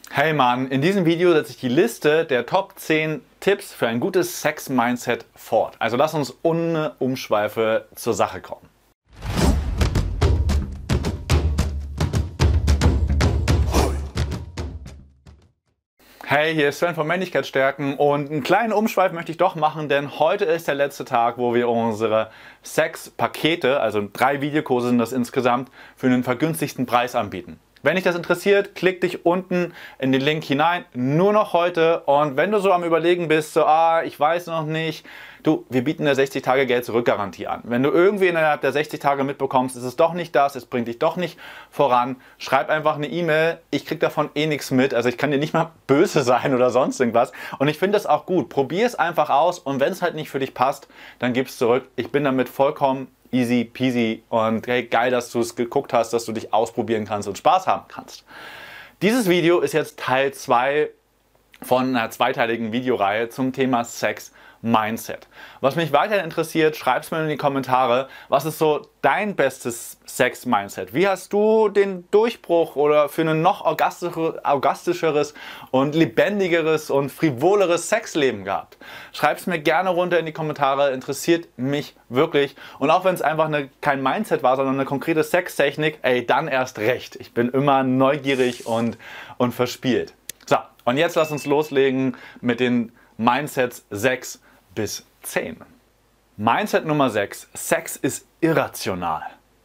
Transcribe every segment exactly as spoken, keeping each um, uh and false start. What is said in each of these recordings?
Hey Mann, in diesem Video setze ich die Liste der Top zehn Tipps für ein gutes Sex-Mindset fort. Also lass uns ohne Umschweife zur Sache kommen. Hey, hier ist Sven von Männlichkeitsstärken und einen kleinen Umschweif möchte ich doch machen, denn heute ist der letzte Tag, wo wir unsere Sex-Pakete, also drei Videokurse sind das insgesamt, für einen vergünstigten Preis anbieten. Wenn dich das interessiert, klick dich unten in den Link hinein, nur noch heute. Und wenn du so am Überlegen bist, so, ah, ich weiß noch nicht, du, wir bieten eine sechzig Tage Geld-Zurück-Garantie an. Wenn du irgendwie innerhalb der sechzig Tage mitbekommst, ist es doch nicht das, es bringt dich doch nicht voran, schreib einfach eine E-Mail, ich krieg davon eh nichts mit, also ich kann dir nicht mal böse sein oder sonst irgendwas. Und ich finde das auch gut, probier es einfach aus und wenn es halt nicht für dich passt, dann gib es zurück. Ich bin damit vollkommen easy peasy und hey, geil, dass du es geguckt hast, dass du dich ausprobieren kannst und Spaß haben kannst. Dieses Video ist jetzt Teil zwei von einer zweiteiligen Videoreihe zum Thema Sex Mindset. Was mich weiterhin interessiert, schreib es mir in die Kommentare, was ist so dein bestes Sex-Mindset? Wie hast du den Durchbruch oder für ein noch orgastischeres und lebendigeres und frivoleres Sexleben gehabt? Schreib es mir gerne runter in die Kommentare, interessiert mich wirklich. Und auch wenn es einfach eine, kein Mindset war, sondern eine konkrete Sextechnik, ey, dann erst recht. Ich bin immer neugierig und, und verspielt. So, und jetzt lass uns loslegen mit den Mindsets sechs bis zehn. Mindset Nummer sechs. Sex ist irrational.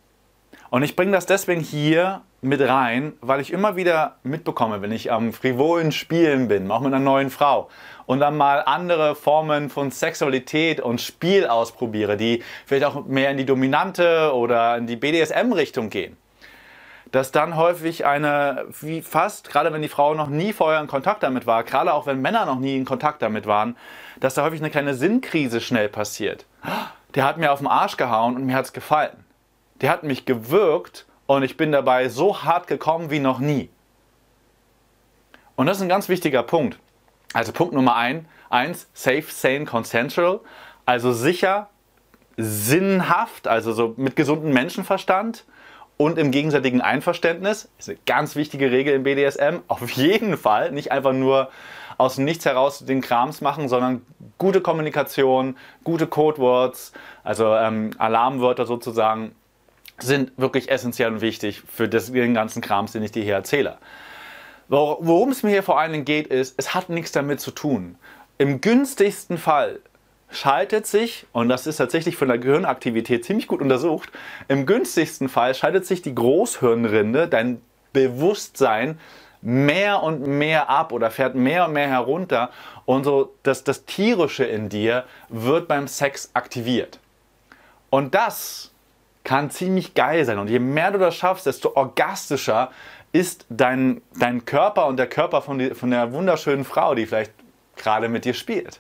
Und ich bringe das deswegen hier mit rein, weil ich immer wieder mitbekomme, wenn ich am frivolen Spielen bin, auch mit einer neuen Frau, und dann mal andere Formen von Sexualität und Spiel ausprobiere, die vielleicht auch mehr in die dominante oder in die B D S M-Richtung gehen, dass dann häufig eine, wie fast, gerade wenn die Frau noch nie vorher in Kontakt damit war, gerade auch wenn Männer noch nie in Kontakt damit waren, dass da häufig eine kleine Sinnkrise schnell passiert. Der hat mir auf den Arsch gehauen und mir hat es gefallen. Der hat mich gewürgt und ich bin dabei so hart gekommen wie noch nie. Und das ist ein ganz wichtiger Punkt. Also Punkt Nummer eins, safe, sane, consensual, also sicher, sinnhaft, also so mit gesundem Menschenverstand. Und im gegenseitigen Einverständnis, ist eine ganz wichtige Regel im B D S M, auf jeden Fall, nicht einfach nur aus dem Nichts heraus den Krams machen, sondern gute Kommunikation, gute Codewords, also ähm, Alarmwörter sozusagen, sind wirklich essentiell und wichtig für das, den ganzen Krams, den ich dir hier erzähle. Worum es mir hier vor allen Dingen geht, ist, es hat nichts damit zu tun. Im günstigsten Fall schaltet sich, und das ist tatsächlich von der Gehirnaktivität ziemlich gut untersucht, im günstigsten Fall schaltet sich die Großhirnrinde, dein Bewusstsein, mehr und mehr ab oder fährt mehr und mehr herunter und so das, das Tierische in dir wird beim Sex aktiviert. Und das kann ziemlich geil sein und je mehr du das schaffst, desto orgastischer ist dein, dein Körper und der Körper von, die, von der wunderschönen Frau, die vielleicht gerade mit dir spielt.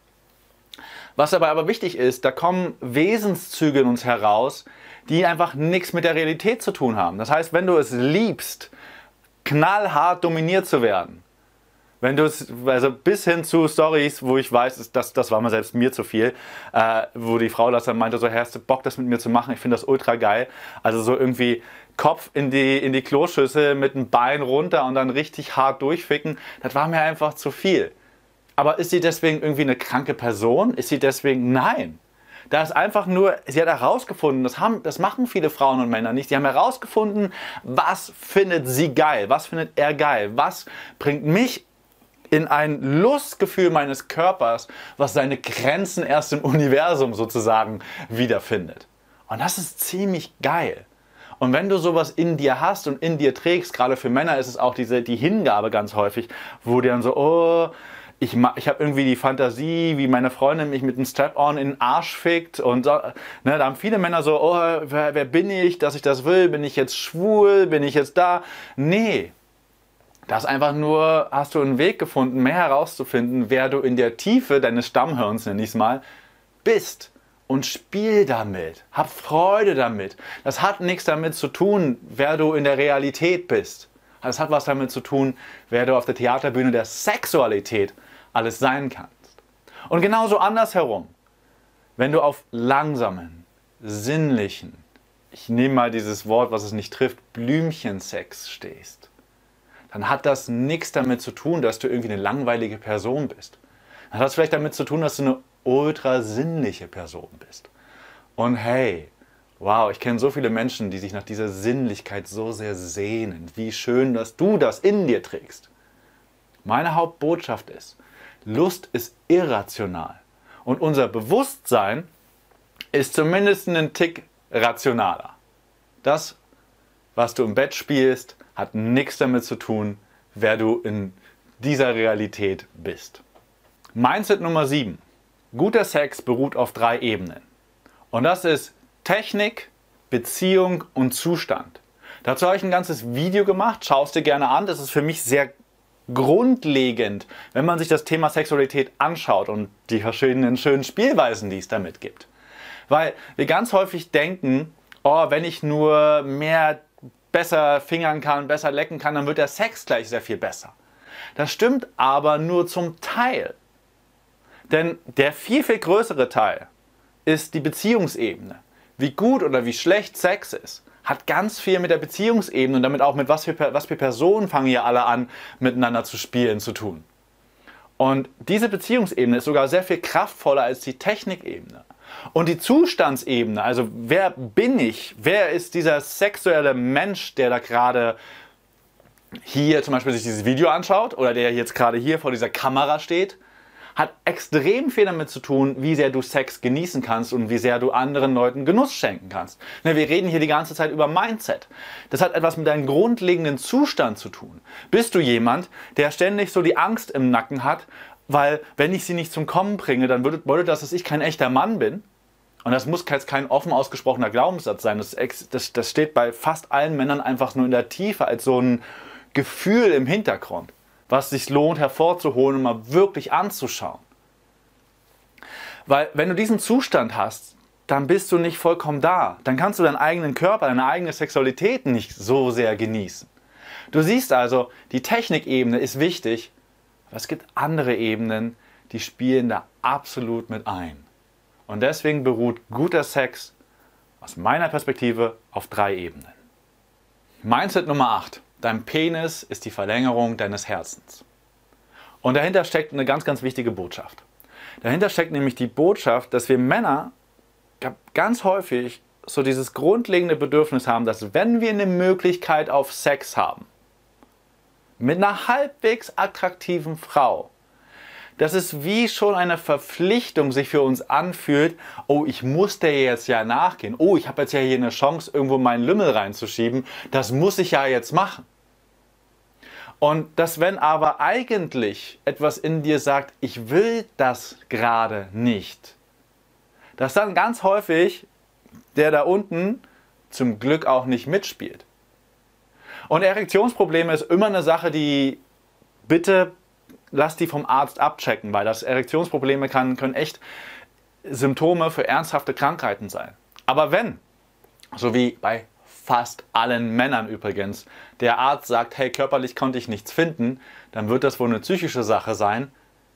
Was dabei aber wichtig ist, da kommen Wesenszüge in uns heraus, die einfach nichts mit der Realität zu tun haben. Das heißt, wenn du es liebst, knallhart dominiert zu werden, wenn du es, also bis hin zu Stories, wo ich weiß, das, das war mir selbst mir zu viel, äh, wo die Frau das dann meinte, so, hast du Bock, das mit mir zu machen? Ich finde das ultra geil. Also so irgendwie Kopf in die, in die Kloschüssel mit dem Bein runter und dann richtig hart durchficken, das war mir einfach zu viel. Aber ist sie deswegen irgendwie eine kranke Person? Ist sie deswegen? Nein. Da ist einfach nur, sie hat herausgefunden, das, haben, das machen viele Frauen und Männer nicht, sie haben herausgefunden, was findet sie geil, was findet er geil, was bringt mich in ein Lustgefühl meines Körpers, was seine Grenzen erst im Universum sozusagen wiederfindet. Und das ist ziemlich geil. Und wenn du sowas in dir hast und in dir trägst, gerade für Männer ist es auch diese, die Hingabe ganz häufig, wo die dann so, oh, Ich, ich habe irgendwie die Fantasie, wie meine Freundin mich mit einem Strap-on in den Arsch fickt. Und so, ne, da haben viele Männer so, oh, wer, wer bin ich, dass ich das will? Bin ich jetzt schwul? Bin ich jetzt da? Nee, das ist einfach nur, hast du einen Weg gefunden, mehr herauszufinden, wer du in der Tiefe deines Stammhirns, nenne ich es mal, bist. Und spiel damit. Hab Freude damit. Das hat nichts damit zu tun, wer du in der Realität bist. Das hat was damit zu tun, wer du auf der Theaterbühne der Sexualität alles sein kannst. Und genauso andersherum, wenn du auf langsamen, sinnlichen, ich nehme mal dieses Wort, was es nicht trifft, Blümchensex stehst, dann hat das nichts damit zu tun, dass du irgendwie eine langweilige Person bist. Dann hat das vielleicht damit zu tun, dass du eine ultra sinnliche Person bist. Und hey, wow, ich kenne so viele Menschen, die sich nach dieser Sinnlichkeit so sehr sehnen. Wie schön, dass du das in dir trägst. Meine Hauptbotschaft ist, Lust ist irrational. Und unser Bewusstsein ist zumindest einen Tick rationaler. Das, was du im Bett spielst, hat nichts damit zu tun, wer du in dieser Realität bist. Mindset Nummer sieben. Guter Sex beruht auf drei Ebenen. Und das ist Technik, Beziehung und Zustand. Dazu habe ich ein ganzes Video gemacht, schau es dir gerne an. Das ist für mich sehr grundlegend, wenn man sich das Thema Sexualität anschaut und die verschiedenen schönen Spielweisen, die es damit gibt. Weil wir ganz häufig denken, oh, wenn ich nur mehr besser fingern kann, besser lecken kann, dann wird der Sex gleich sehr viel besser. Das stimmt aber nur zum Teil. Denn der viel, viel größere Teil ist die Beziehungsebene. Wie gut oder wie schlecht Sex ist, hat ganz viel mit der Beziehungsebene und damit auch mit was für, was für Personen fangen hier alle an, miteinander zu spielen, zu tun. Und diese Beziehungsebene ist sogar sehr viel kraftvoller als die Technikebene. Und die Zustandsebene, also wer bin ich, wer ist dieser sexuelle Mensch, der da gerade hier zum Beispiel sich dieses Video anschaut oder der jetzt gerade hier vor dieser Kamera steht, hat extrem viel damit zu tun, wie sehr du Sex genießen kannst und wie sehr du anderen Leuten Genuss schenken kannst. Wir reden hier die ganze Zeit über Mindset. Das hat etwas mit deinem grundlegenden Zustand zu tun. Bist du jemand, der ständig so die Angst im Nacken hat, weil wenn ich sie nicht zum Kommen bringe, dann bedeutet das, dass ich kein echter Mann bin? Und das muss jetzt kein offen ausgesprochener Glaubenssatz sein. Das, das, das steht bei fast allen Männern einfach nur in der Tiefe als so ein Gefühl im Hintergrund, was sich lohnt hervorzuholen und mal wirklich anzuschauen. Weil wenn du diesen Zustand hast, dann bist du nicht vollkommen da. Dann kannst du deinen eigenen Körper, deine eigene Sexualität nicht so sehr genießen. Du siehst also, die Technikebene ist wichtig, aber es gibt andere Ebenen, die spielen da absolut mit ein. Und deswegen beruht guter Sex aus meiner Perspektive auf drei Ebenen. Mindset Nummer acht. Dein Penis ist die Verlängerung deines Herzens. Und dahinter steckt eine ganz, ganz wichtige Botschaft. Dahinter steckt nämlich die Botschaft, dass wir Männer ganz häufig so dieses grundlegende Bedürfnis haben, dass wenn wir eine Möglichkeit auf Sex haben, mit einer halbwegs attraktiven Frau, dass es wie schon eine Verpflichtung sich für uns anfühlt, oh, ich muss der jetzt ja nachgehen, oh, ich habe jetzt ja hier eine Chance, irgendwo meinen Lümmel reinzuschieben, das muss ich ja jetzt machen. Und dass wenn aber eigentlich etwas in dir sagt, ich will das gerade nicht, dass dann ganz häufig der da unten zum Glück auch nicht mitspielt. Und Erektionsprobleme ist immer eine Sache, die bitte lass die vom Arzt abchecken, weil das Erektionsprobleme kann, können echt Symptome für ernsthafte Krankheiten sein. Aber wenn, so wie bei fast allen Männern übrigens, der Arzt sagt, hey, körperlich konnte ich nichts finden, dann wird das wohl eine psychische Sache sein.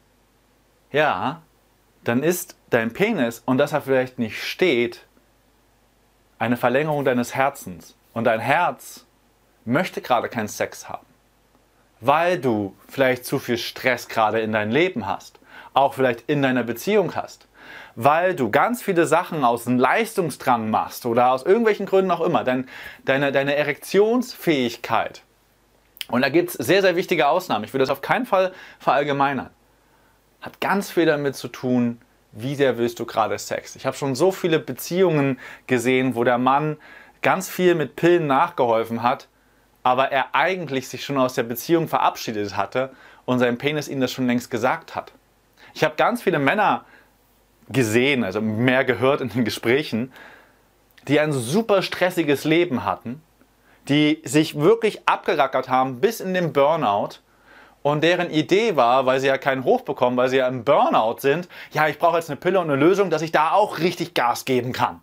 Ja, dann ist dein Penis, und dass er vielleicht nicht steht, eine Verlängerung deines Herzens. Und dein Herz möchte gerade keinen Sex haben, weil du vielleicht zu viel Stress gerade in deinem Leben hast, auch vielleicht in deiner Beziehung hast, weil du ganz viele Sachen aus dem Leistungsdrang machst oder aus irgendwelchen Gründen auch immer, dein, deine, deine Erektionsfähigkeit. Und da gibt es sehr, sehr wichtige Ausnahmen, ich will das auf keinen Fall verallgemeinern, hat ganz viel damit zu tun, wie sehr willst du gerade Sex. Ich habe schon so viele Beziehungen gesehen, wo der Mann ganz viel mit Pillen nachgeholfen hat, aber er eigentlich sich schon aus der Beziehung verabschiedet hatte und sein Penis ihm das schon längst gesagt hat. Ich habe ganz viele Männer gesehen, also mehr gehört in den Gesprächen, die ein super stressiges Leben hatten, die sich wirklich abgerackert haben bis in den Burnout und deren Idee war, weil sie ja keinen Hoch bekommen, weil sie ja im Burnout sind, ja, ich brauche jetzt eine Pille und eine Lösung, dass ich da auch richtig Gas geben kann.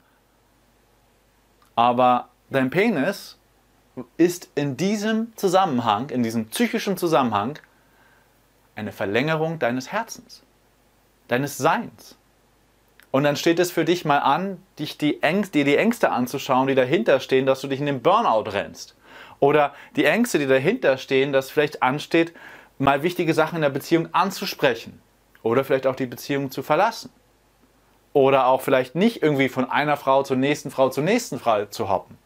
Aber dein Penis ist in diesem Zusammenhang, in diesem psychischen Zusammenhang, eine Verlängerung deines Herzens, deines Seins. Und dann steht es für dich mal an, dich die Ängste, dir die Ängste anzuschauen, die dahinter stehen, dass du dich in den Burnout rennst. Oder die Ängste, die dahinter stehen, dass vielleicht ansteht, mal wichtige Sachen in der Beziehung anzusprechen. Oder vielleicht auch die Beziehung zu verlassen. Oder auch vielleicht nicht irgendwie von einer Frau zur nächsten Frau zur nächsten Frau zu hoppen.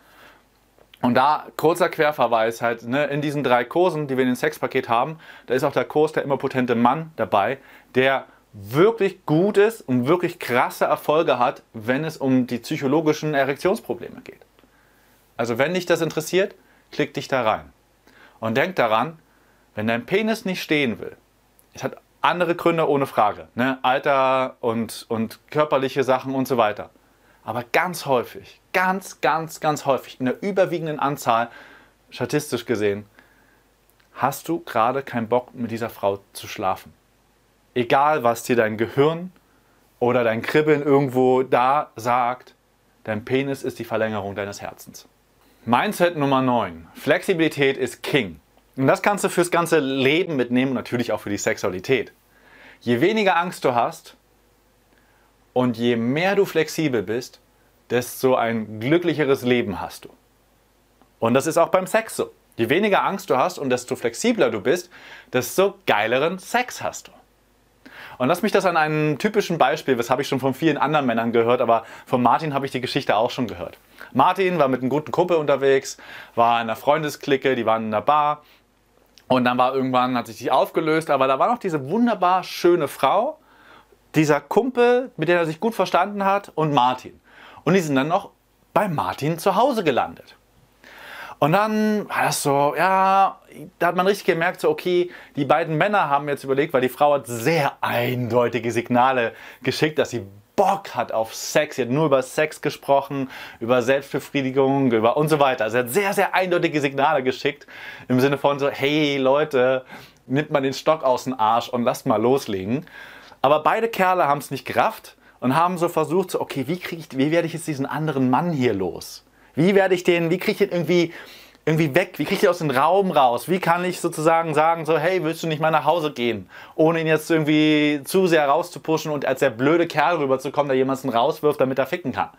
Und da kurzer Querverweis halt, ne, in diesen drei Kursen, die wir in dem Sexpaket haben, da ist auch der Kurs der immer potente Mann dabei, der wirklich gut ist und wirklich krasse Erfolge hat, wenn es um die psychologischen Erektionsprobleme geht. Also wenn dich das interessiert, klick dich da rein. Und denk daran, wenn dein Penis nicht stehen will, es hat andere Gründe ohne Frage, ne? Alter und, und körperliche Sachen und so weiter. Aber ganz häufig, ganz, ganz, ganz häufig, in der überwiegenden Anzahl, statistisch gesehen, hast du gerade keinen Bock, mit dieser Frau zu schlafen. Egal, was dir dein Gehirn oder dein Kribbeln irgendwo da sagt, dein Penis ist die Verlängerung deines Herzens. Mindset Nummer neun. Flexibilität ist King. Und das kannst du fürs ganze Leben mitnehmen, natürlich auch für die Sexualität. Je weniger Angst du hast und je mehr du flexibel bist, desto ein glücklicheres Leben hast du. Und das ist auch beim Sex so. Je weniger Angst du hast und desto flexibler du bist, desto geileren Sex hast du. Und lass mich das an einem typischen Beispiel, das habe ich schon von vielen anderen Männern gehört, aber von Martin habe ich die Geschichte auch schon gehört. Martin war mit einem guten Kumpel unterwegs, war in einer Freundesklicke, die waren in einer Bar und dann war irgendwann, hat sich die aufgelöst, aber da war noch diese wunderbar schöne Frau, dieser Kumpel, mit dem er sich gut verstanden hat und Martin. Und die sind dann noch bei Martin zu Hause gelandet. Und dann war das so, ja, da hat man richtig gemerkt, so okay, die beiden Männer haben jetzt überlegt, weil die Frau hat sehr eindeutige Signale geschickt, dass sie Bock hat auf Sex. Sie hat nur über Sex gesprochen, über Selbstbefriedigung, über und so weiter. Also sie hat sehr, sehr eindeutige Signale geschickt, im Sinne von so, hey Leute, nimmt mal den Stock aus dem Arsch und lasst mal loslegen. Aber beide Kerle haben es nicht gerafft und haben so versucht, so, okay, wie, krieg ich, wie werde ich jetzt diesen anderen Mann hier los? Wie werde ich den, wie kriege ich den irgendwie, irgendwie weg? Wie kriege ich den aus dem Raum raus? Wie kann ich sozusagen sagen, so, hey, willst du nicht mal nach Hause gehen? Ohne ihn jetzt irgendwie zu sehr rauszupushen und als der blöde Kerl rüberzukommen, der jemanden rauswirft, damit er ficken kann.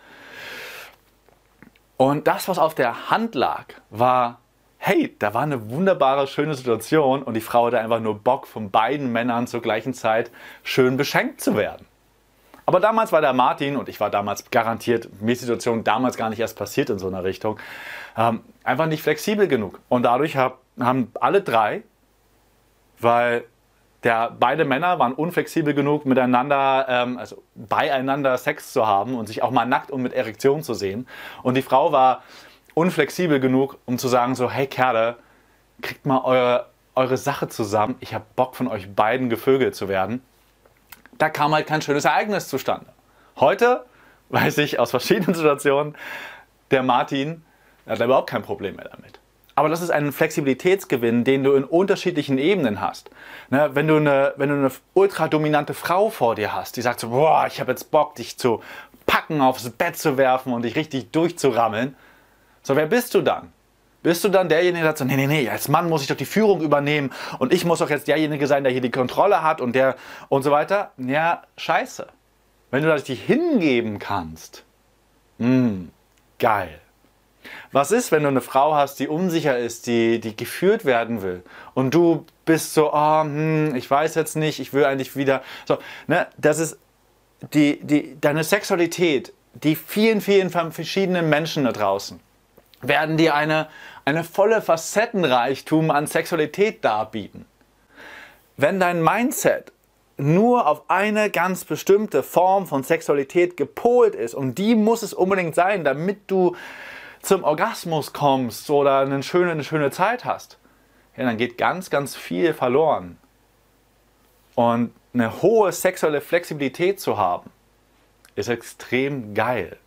Und das, was auf der Hand lag, war, hey, da war eine wunderbare, schöne Situation und die Frau hatte einfach nur Bock, von beiden Männern zur gleichen Zeit schön beschenkt zu werden. Aber damals war der Martin, und ich war damals garantiert, mir ist die Situation damals gar nicht erst passiert in so einer Richtung, ähm, einfach nicht flexibel genug. Und dadurch hab, haben alle drei, weil der, beide Männer waren unflexibel genug, miteinander, ähm, also beieinander Sex zu haben und sich auch mal nackt und mit Erektion zu sehen. Und die Frau war unflexibel genug, um zu sagen so, hey Kerle, kriegt mal eure, eure Sache zusammen, ich habe Bock von euch beiden gevögelt zu werden. Da kam halt kein schönes Ereignis zustande. Heute weiß ich aus verschiedenen Situationen, der Martin hat überhaupt kein Problem mehr damit. Aber das ist ein Flexibilitätsgewinn, den du in unterschiedlichen Ebenen hast. Ne, wenn du eine, wenn du eine ultra dominante Frau vor dir hast, die sagt so, boah, ich habe jetzt Bock, dich zu packen, aufs Bett zu werfen und dich richtig durchzurammeln. So, wer bist du dann? Bist du dann derjenige, der sagt so, nee, nee, nee, als Mann muss ich doch die Führung übernehmen und ich muss doch jetzt derjenige sein, der hier die Kontrolle hat und der und so weiter? Ja, scheiße. Wenn du dich hingeben kannst, mh, geil. Was ist, wenn du eine Frau hast, die unsicher ist, die, die geführt werden will und du bist so, oh, hm, ich weiß jetzt nicht, ich will eigentlich wieder, so, ne, das ist die, die, deine Sexualität, die vielen, vielen verschiedenen Menschen da draußen werden dir eine, eine volle Facettenreichtum an Sexualität darbieten. Wenn dein Mindset nur auf eine ganz bestimmte Form von Sexualität gepolt ist und die muss es unbedingt sein, damit du zum Orgasmus kommst oder eine schöne, eine schöne Zeit hast, ja, dann geht ganz, ganz viel verloren. Und eine hohe sexuelle Flexibilität zu haben, ist extrem geil.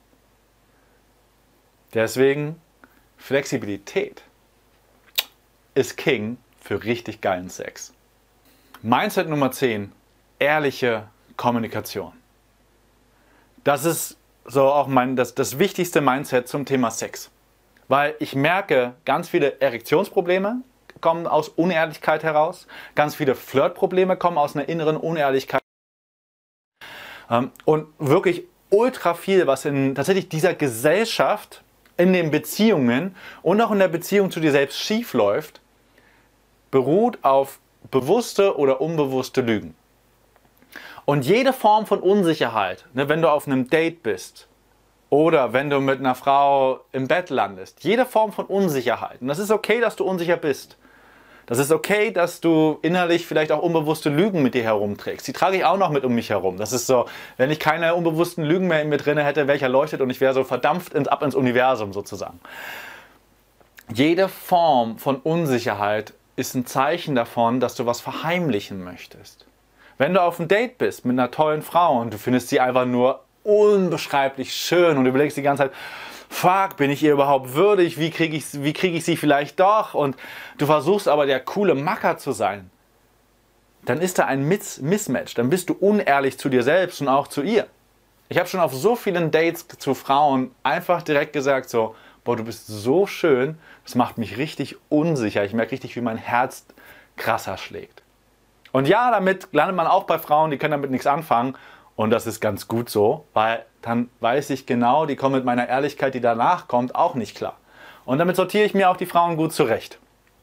Deswegen Flexibilität ist King für richtig geilen Sex. Mindset Nummer zehn. Ehrliche Kommunikation. Das ist so auch mein, das, das wichtigste Mindset zum Thema Sex. Weil ich merke, ganz viele Erektionsprobleme kommen aus Unehrlichkeit heraus. Ganz viele Flirtprobleme kommen aus einer inneren Unehrlichkeit. Und wirklich ultra viel, was in tatsächlich dieser Gesellschaft in den Beziehungen und auch in der Beziehung zu dir selbst schief läuft, beruht auf bewusste oder unbewusste Lügen. Und jede Form von Unsicherheit, ne, wenn du auf einem Date bist oder wenn du mit einer Frau im Bett landest, jede Form von Unsicherheit, und das ist okay, dass du unsicher bist. Das ist okay, dass du innerlich vielleicht auch unbewusste Lügen mit dir herumträgst. Die trage ich auch noch mit um mich herum. Das ist so, wenn ich keine unbewussten Lügen mehr in mir drin hätte, wäre ich erleuchtet und ich wäre so verdampft ins, ab ins Universum sozusagen. Jede Form von Unsicherheit ist ein Zeichen davon, dass du was verheimlichen möchtest. Wenn du auf einem Date bist mit einer tollen Frau und du findest sie einfach nur unbeschreiblich schön und du überlegst die ganze Zeit, fuck, bin ich ihr überhaupt würdig? Wie kriege ich, wie krieg ich sie vielleicht doch? Und du versuchst aber der coole Macker zu sein. Dann ist da ein Miss Mismatch. Dann bist du unehrlich zu dir selbst und auch zu ihr. Ich habe schon auf so vielen Dates zu Frauen einfach direkt gesagt so, boah, du bist so schön, das macht mich richtig unsicher. Ich merke richtig, wie mein Herz krasser schlägt. Und ja, damit landet man auch bei Frauen, die können damit nichts anfangen. Und das ist ganz gut so, weil dann weiß ich genau, die kommen mit meiner Ehrlichkeit, die danach kommt, auch nicht klar. Und damit sortiere ich mir auch die Frauen gut zurecht.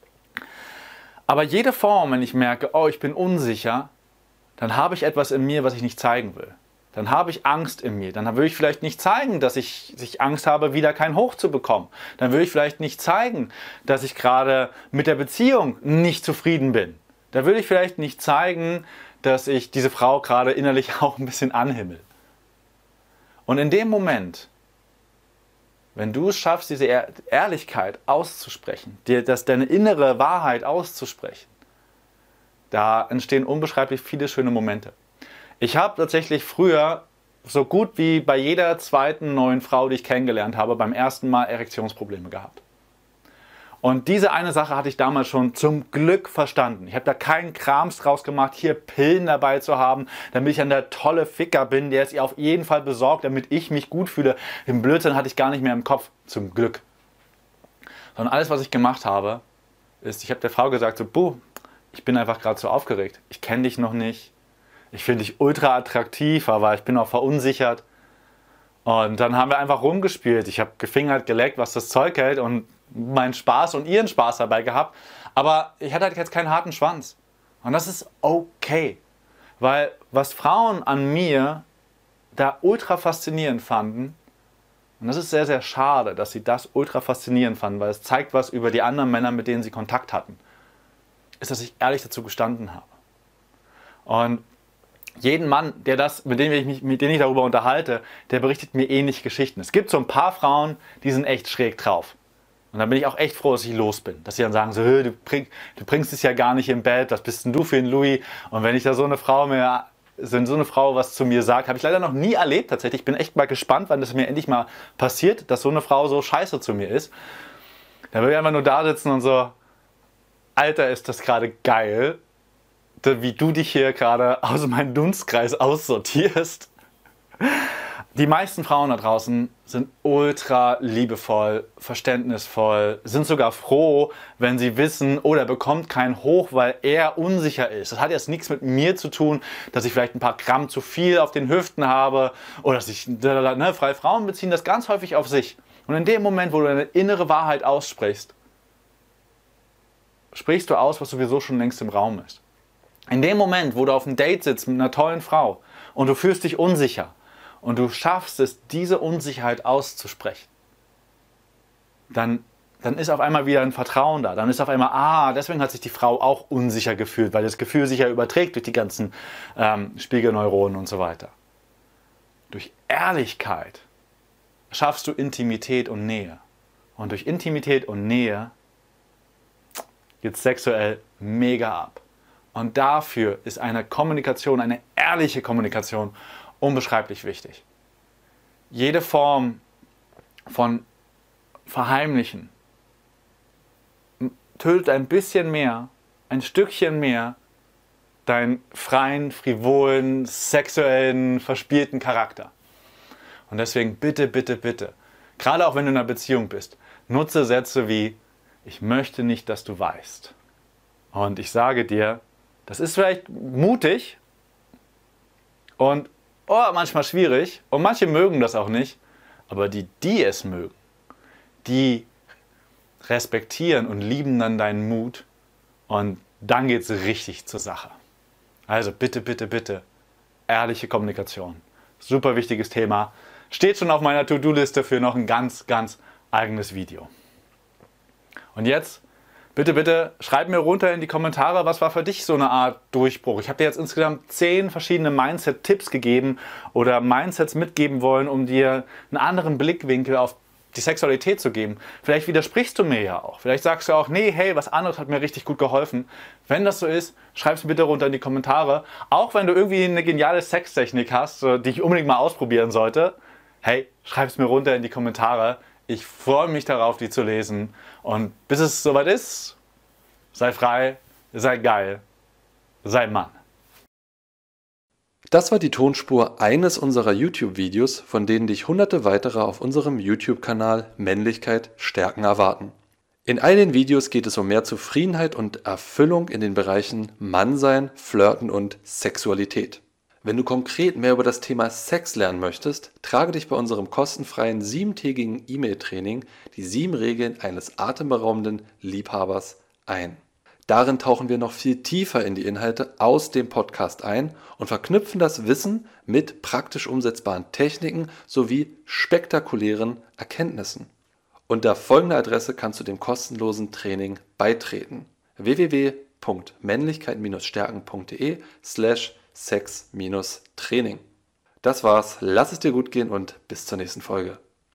Aber jede Form, wenn ich merke, oh, ich bin unsicher, dann habe ich etwas in mir, was ich nicht zeigen will. Dann habe ich Angst in mir. Dann will ich vielleicht nicht zeigen, dass ich, dass ich Angst habe, wieder kein Hoch zu bekommen. Dann will ich vielleicht nicht zeigen, dass ich gerade mit der Beziehung nicht zufrieden bin. Da will ich vielleicht nicht zeigen, dass ich diese Frau gerade innerlich auch ein bisschen anhimmel. Und in dem Moment, wenn du es schaffst, diese Ehrlichkeit auszusprechen, dir das, deine innere Wahrheit auszusprechen, da entstehen unbeschreiblich viele schöne Momente. Ich habe tatsächlich früher so gut wie bei jeder zweiten neuen Frau, die ich kennengelernt habe, beim ersten Mal Erektionsprobleme gehabt. Und diese eine Sache hatte ich damals schon zum Glück verstanden. Ich habe da keinen Krams draus gemacht, hier Pillen dabei zu haben, damit ich dann der tolle Ficker bin, der es ihr auf jeden Fall besorgt, damit ich mich gut fühle. Den Blödsinn hatte ich gar nicht mehr im Kopf, zum Glück. Sondern alles, was ich gemacht habe, ist, ich habe der Frau gesagt, so, buh, ich bin einfach gerade so aufgeregt. Ich kenne dich noch nicht. Ich finde dich ultra attraktiv, aber ich bin auch verunsichert. Und dann haben wir einfach rumgespielt. Ich habe gefingert, geleckt, was das Zeug hält und meinen Spaß und ihren Spaß dabei gehabt. Aber ich hatte halt jetzt keinen harten Schwanz. Und das ist okay. Weil was Frauen an mir da ultra faszinierend fanden, und das ist sehr, sehr schade, dass sie das ultra faszinierend fanden, weil es zeigt was über die anderen Männer, mit denen sie Kontakt hatten, ist, dass ich ehrlich dazu gestanden habe. Und jeden Mann, der das, mit dem ich mich, mit dem ich darüber unterhalte, der berichtet mir ähnliche Geschichten. Es gibt so ein paar Frauen, die sind echt schräg drauf. Und dann bin ich auch echt froh, dass ich los bin. Dass sie dann sagen so, du, bring, du bringst es ja gar nicht im Bett, was bist denn du für ein Louis? Und wenn ich da so eine Frau mir, wenn so eine Frau was zu mir sagt, habe ich leider noch nie erlebt tatsächlich. Ich bin echt mal gespannt, wann das mir endlich mal passiert, dass so eine Frau so scheiße zu mir ist. Dann will ich einfach nur da sitzen und so, Alter, ist das gerade geil, wie du dich hier gerade aus meinem Dunstkreis aussortierst. Die meisten Frauen da draußen sind ultra liebevoll, verständnisvoll, sind sogar froh, wenn sie wissen, oh, der bekommt keinen Hoch, weil er unsicher ist. Das hat jetzt nichts mit mir zu tun, dass ich vielleicht ein paar Gramm zu viel auf den Hüften habe oder dass ich, ne, freie Frauen beziehen das ganz häufig auf sich. Und in dem Moment, wo du deine innere Wahrheit aussprichst, sprichst du aus, was sowieso schon längst im Raum ist. In dem Moment, wo du auf einem Date sitzt mit einer tollen Frau und du fühlst dich unsicher, und du schaffst es, diese Unsicherheit auszusprechen, dann, dann ist auf einmal wieder ein Vertrauen da. Dann ist auf einmal, ah, deswegen hat sich die Frau auch unsicher gefühlt, weil das Gefühl sich ja überträgt durch die ganzen ähm, Spiegelneuronen und so weiter. Durch Ehrlichkeit schaffst du Intimität und Nähe. Und durch Intimität und Nähe geht es sexuell mega ab. Und dafür ist eine Kommunikation, eine ehrliche Kommunikation, unbeschreiblich wichtig. Jede Form von Verheimlichen tötet ein bisschen mehr, ein Stückchen mehr deinen freien, frivolen, sexuellen, verspielten Charakter. Und deswegen bitte, bitte, bitte, gerade auch wenn du in einer Beziehung bist, nutze Sätze wie, ich möchte nicht, dass du weißt. Und ich sage dir, das ist vielleicht mutig und oh, manchmal schwierig und manche mögen das auch nicht, aber die, die es mögen, die respektieren und lieben dann deinen Mut und dann geht es richtig zur Sache. Also bitte, bitte, bitte, ehrliche Kommunikation. Super wichtiges Thema. Steht schon auf meiner To-Do-Liste für noch ein ganz, ganz eigenes Video. Und jetzt, bitte, bitte, schreib mir runter in die Kommentare, was war für dich so eine Art Durchbruch. Ich habe dir jetzt insgesamt zehn verschiedene Mindset-Tipps gegeben oder Mindsets mitgeben wollen, um dir einen anderen Blickwinkel auf die Sexualität zu geben. Vielleicht widersprichst du mir ja auch. Vielleicht sagst du auch, nee, hey, was anderes hat mir richtig gut geholfen. Wenn das so ist, schreib es bitte runter in die Kommentare. Auch wenn du irgendwie eine geniale Sextechnik hast, die ich unbedingt mal ausprobieren sollte, hey, schreib es mir runter in die Kommentare. Ich freue mich darauf, die zu lesen. Und bis es soweit ist, sei frei, sei geil, sei Mann. Das war die Tonspur eines unserer YouTube-Videos, von denen dich hunderte weitere auf unserem YouTube-Kanal Männlichkeit stärken erwarten. In all den Videos geht es um mehr Zufriedenheit und Erfüllung in den Bereichen Mannsein, Flirten und Sexualität. Wenn du konkret mehr über das Thema Sex lernen möchtest, trage dich bei unserem kostenfreien siebentägigen E-Mail-Training die sieben Regeln eines atemberaubenden Liebhabers ein. Darin tauchen wir noch viel tiefer in die Inhalte aus dem Podcast ein und verknüpfen das Wissen mit praktisch umsetzbaren Techniken sowie spektakulären Erkenntnissen. Unter folgender Adresse kannst du dem kostenlosen Training beitreten: w w w punkt männlichkeit stärken punkt de slash sex Training. Das war's, lass es dir gut gehen und bis zur nächsten Folge.